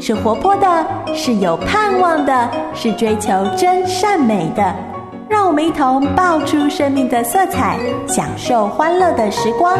是活泼的，是有盼望的，是追求真善美的。让我们一同爆出生命的色彩，享受欢乐的时光。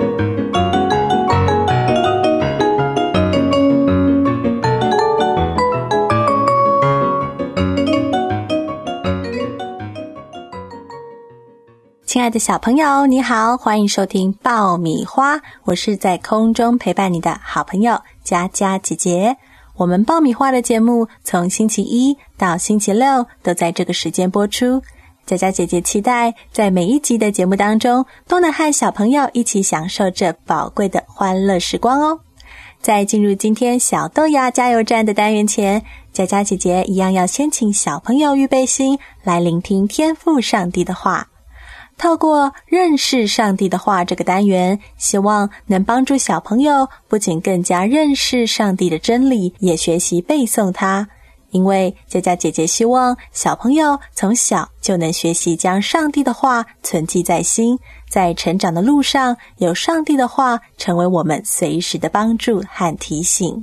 亲爱的小朋友，你好，欢迎收听爆米花，我是在空中陪伴你的好朋友佳佳姐姐。我们爆米花的节目从星期一到星期六都在这个时间播出。佳佳姐姐期待在每一集的节目当中都能和小朋友一起享受这宝贵的欢乐时光哦。在进入今天小豆芽加油站的单元前，佳佳姐姐一样要先请小朋友预备心来聆听天父上帝的话。透过认识上帝的话这个单元，希望能帮助小朋友不仅更加认识上帝的真理，也学习背诵它。因为佳佳姐姐希望小朋友从小就能学习将上帝的话存记在心，在成长的路上有上帝的话成为我们随时的帮助和提醒。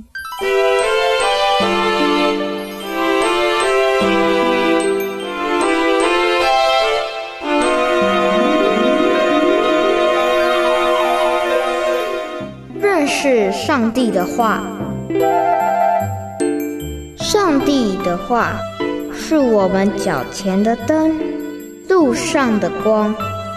认识上帝的话。上帝的话是我们脚前的灯，路上的光。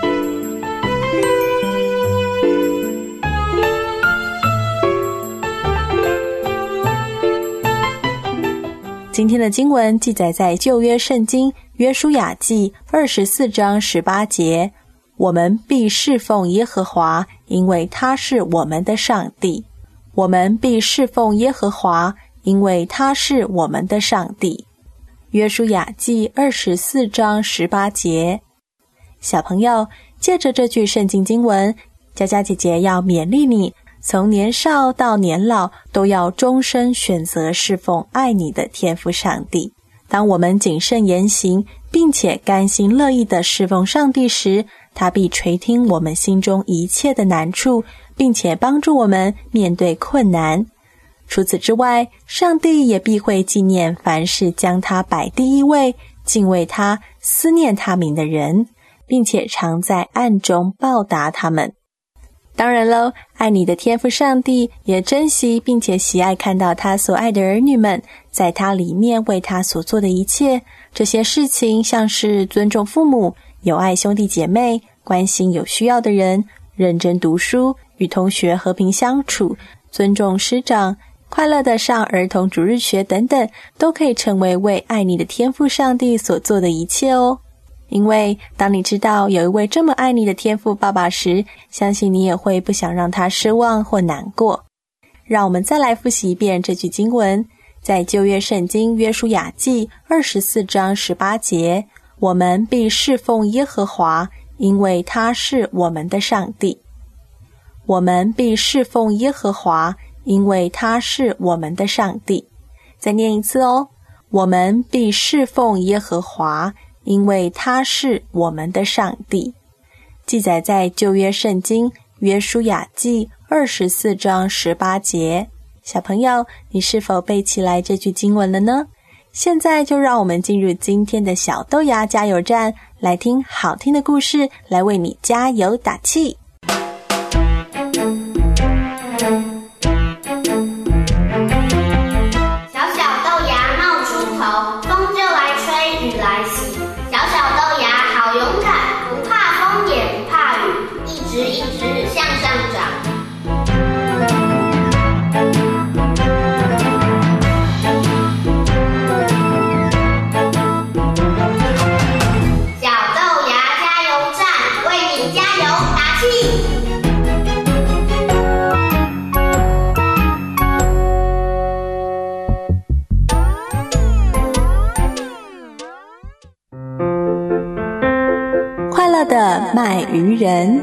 今天的经文记载在旧约圣经约书亚记24章18节，我们必侍奉耶和华，因为他是我们的上帝。我们必侍奉耶和华，因为他是我们的上帝。约书亚记24章18节。小朋友，借着这句圣经经文，佳佳姐姐要勉励你，从年少到年老都要终身选择侍奉爱你的天父上帝。当我们谨慎言行，并且甘心乐意地侍奉上帝时，他必垂听我们心中一切的难处，并且帮助我们面对困难。除此之外，上帝也必会纪念凡是将他摆第一位、敬畏他、思念他名的人，并且常在暗中报答他们。当然喽，爱你的天父上帝也珍惜并且喜爱看到他所爱的儿女们在他里面为他所做的一切。这些事情像是尊重父母、友爱兄弟姐妹、关心有需要的人、认真读书、与同学和平相处、尊重师长、快乐地上儿童主日学等等，都可以成为为爱你的天父上帝所做的一切哦。因为当你知道有一位这么爱你的天父爸爸时，相信你也会不想让他失望或难过。让我们再来复习一遍这句经文，在旧约圣经约书亚记24章18节，我们必侍奉耶和华，因为他是我们的上帝。我们必侍奉耶和华，因为他是我们的上帝。再念一次哦，我们必侍奉耶和华，因为他是我们的上帝。记载在旧约圣经约书亚记24章18节。小朋友，你是否背起来这句经文了呢？现在就让我们进入今天的小豆芽加油站，来听好听的故事，来为你加油打气。的卖鱼人。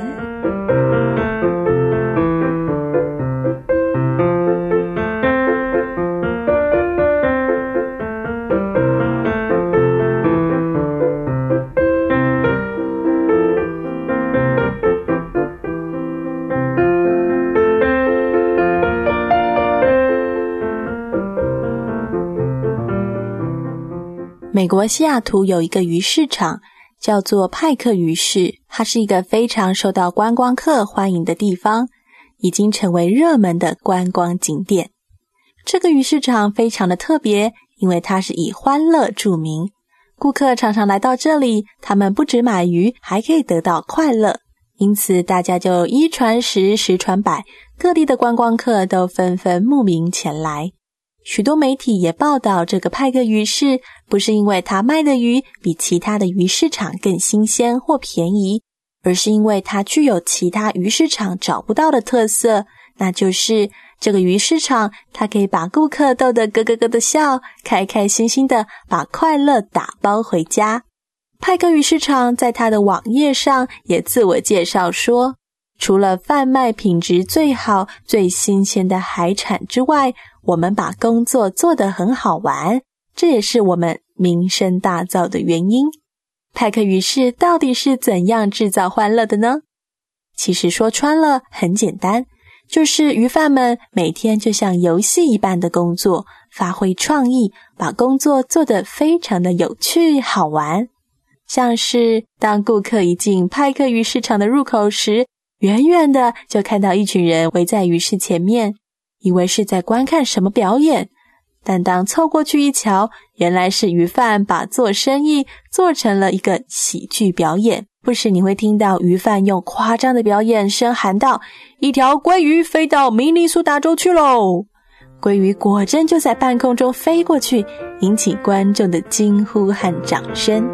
美国西雅图有一个鱼市场，叫做派克鱼市，它是一个非常受到观光客欢迎的地方，已经成为热门的观光景点。这个鱼市场非常的特别，因为它是以欢乐著名。顾客常常来到这里，他们不只买鱼，还可以得到快乐。因此大家就一传十，十传百，各地的观光客都纷纷慕名前来。许多媒体也报道这个派克鱼市，不是因为它卖的鱼比其他的鱼市场更新鲜或便宜，而是因为它具有其他鱼市场找不到的特色，那就是这个鱼市场它可以把顾客逗得咯咯咯的笑，开开心心的把快乐打包回家。派克鱼市场在它的网页上也自我介绍说，除了贩卖品质最好最新鲜的海产之外，我们把工作做得很好玩，这也是我们名声大噪的原因。派克鱼市到底是怎样制造欢乐的呢？其实说穿了很简单，就是鱼贩们每天就像游戏一般的工作，发挥创意，把工作做得非常的有趣好玩。像是当顾客一进派克鱼市场的入口时，远远的就看到一群人围在鱼市前面，以为是在观看什么表演，但当凑过去一瞧，原来是鱼贩把做生意做成了一个喜剧表演。不时你会听到鱼贩用夸张的表演声喊道，一条鲑鱼飞到明尼苏达州去喽！鲑鱼果真就在半空中飞过去，引起观众的惊呼和掌声。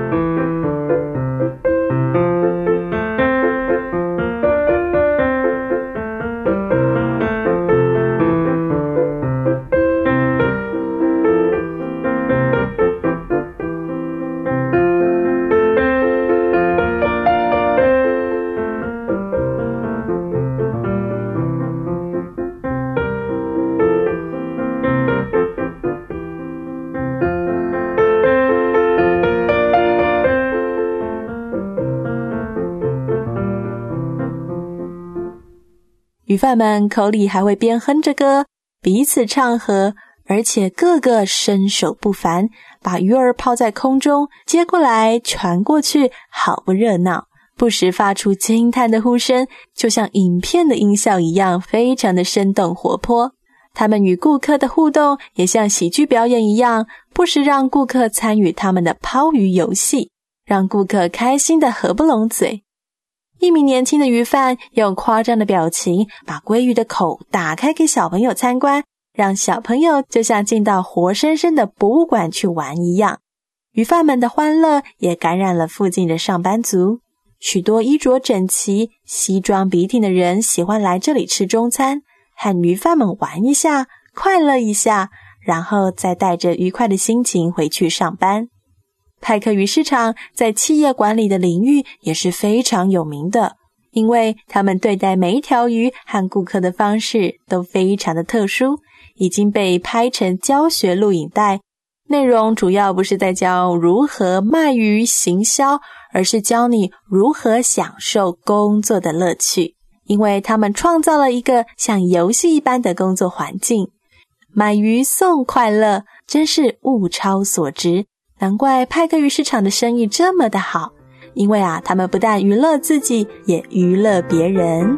鱼贩们口里还会边哼着歌，彼此唱和，而且个个身手不凡，把鱼儿抛在空中，接过来传过去，好不热闹，不时发出惊叹的呼声，就像影片的音效一样，非常的生动活泼。他们与顾客的互动也像喜剧表演一样，不时让顾客参与他们的抛鱼游戏，让顾客开心的合不拢嘴。一名年轻的鱼贩用夸张的表情把鲑鱼的口打开给小朋友参观，让小朋友就像进到活生生的博物馆去玩一样。鱼贩们的欢乐也感染了附近的上班族，许多衣着整齐、西装笔挺的人喜欢来这里吃中餐，和鱼贩们玩一下，快乐一下，然后再带着愉快的心情回去上班。派克鱼市场在企业管理的领域也是非常有名的，因为他们对待每一条鱼和顾客的方式都非常的特殊，已经被拍成教学录影带，内容主要不是在教如何卖鱼行销，而是教你如何享受工作的乐趣，因为他们创造了一个像游戏一般的工作环境。买鱼送快乐，真是物超所值，难怪派克鱼市场的生意这么的好，因为他们不但娱乐自己，也娱乐别人。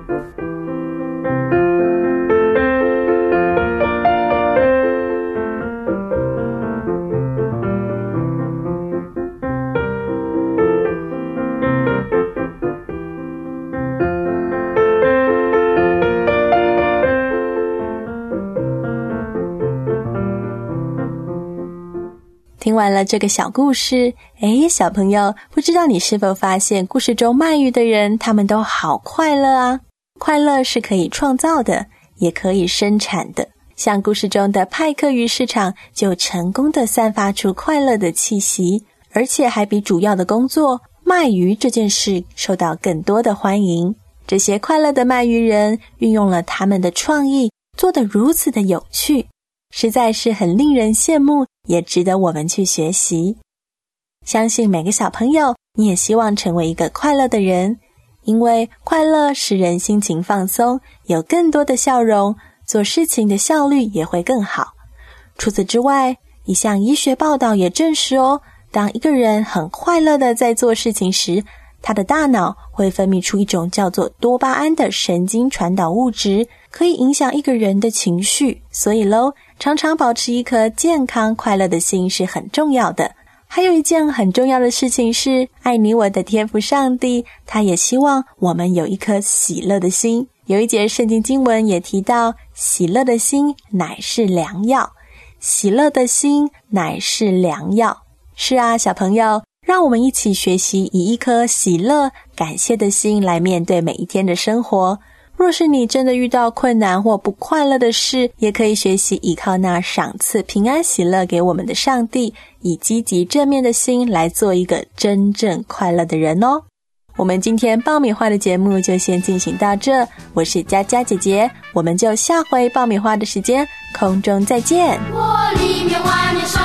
听完了这个小故事，小朋友，不知道你是否发现故事中卖鱼的人，他们都好快乐啊！快乐是可以创造的，也可以生产的。像故事中的派克鱼市场就成功地散发出快乐的气息，而且还比主要的工作卖鱼这件事受到更多的欢迎。这些快乐的卖鱼人运用了他们的创意，做得如此的有趣，实在是很令人羡慕，也值得我们去学习。相信每个小朋友，你也希望成为一个快乐的人，因为快乐使人心情放松，有更多的笑容，做事情的效率也会更好。除此之外， 一项医学报道也证实哦，当一个人很快乐的在做事情时，他的大脑会分泌出一种叫做多巴胺的神经传导物质，可以影响一个人的情绪。所以咯，常常保持一颗健康快乐的心是很重要的。还有一件很重要的事情是，爱你我的天父上帝，他也希望我们有一颗喜乐的心。有一节圣经经文也提到，喜乐的心乃是良药，喜乐的心乃是良药。是啊，小朋友，让我们一起学习以一颗喜乐、感谢的心来面对每一天的生活。若是你真的遇到困难或不快乐的事，也可以学习依靠那赏赐平安喜乐给我们的上帝，以积极正面的心来做一个真正快乐的人哦。我们今天爆米花的节目就先进行到这，我是佳佳姐姐，我们就下回爆米花的时间空中再见。 我里面外面